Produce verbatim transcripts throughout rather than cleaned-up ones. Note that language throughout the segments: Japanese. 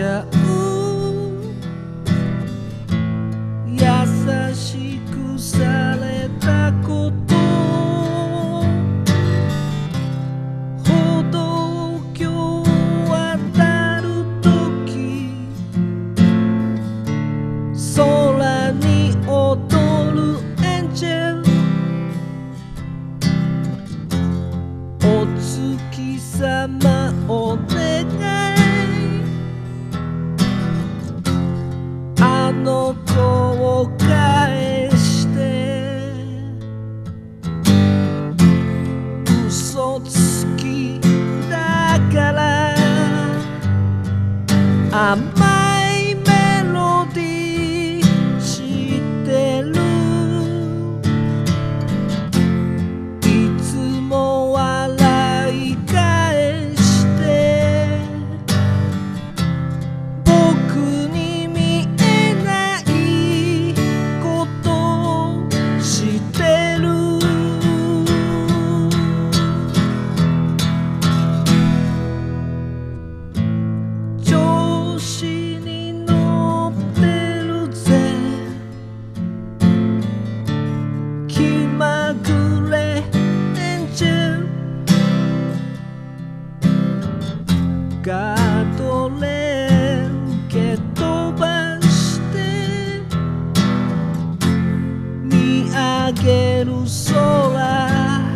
ちゃう」「優しくされたこと」「歩道橋渡るとき」「空に踊るエンジェル」「お月さまお願い」「あの子を返して」「嘘つきだから」「甘いメロディー知ってる」「いつも笑い返して」「僕に見えないことしてる」「調子に乗ってるぜ」「気まぐれエンジェル」「ガードレール蹴飛ばして」「見上げる空」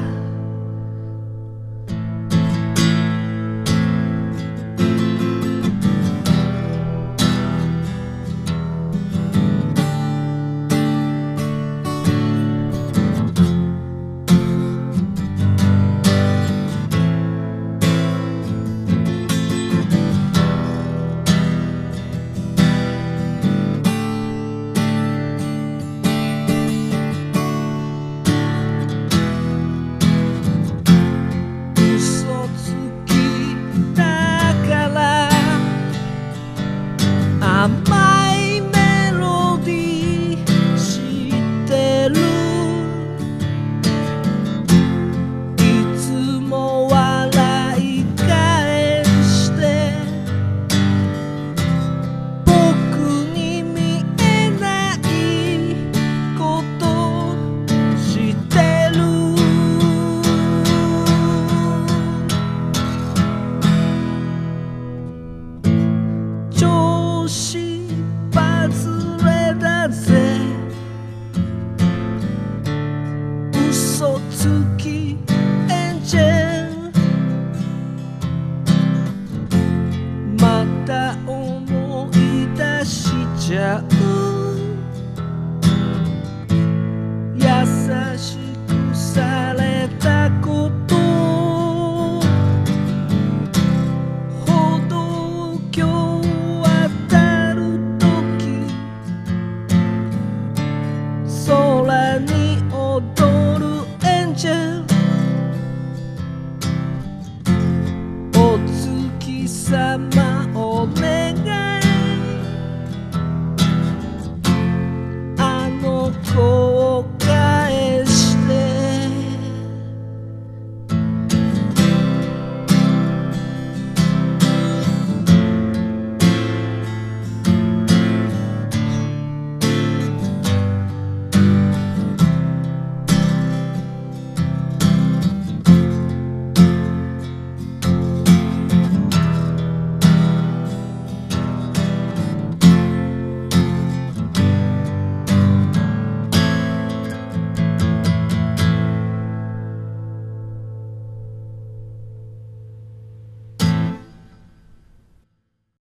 嘘つきだから甘いメロディー知ってるいつも笑い返して僕に見えないことしてる調子バズれだぜ嘘つきエンジェルまた思い出しちゃう優しくされたこと歩道橋渡るとき空に踊るエンジェルお月さま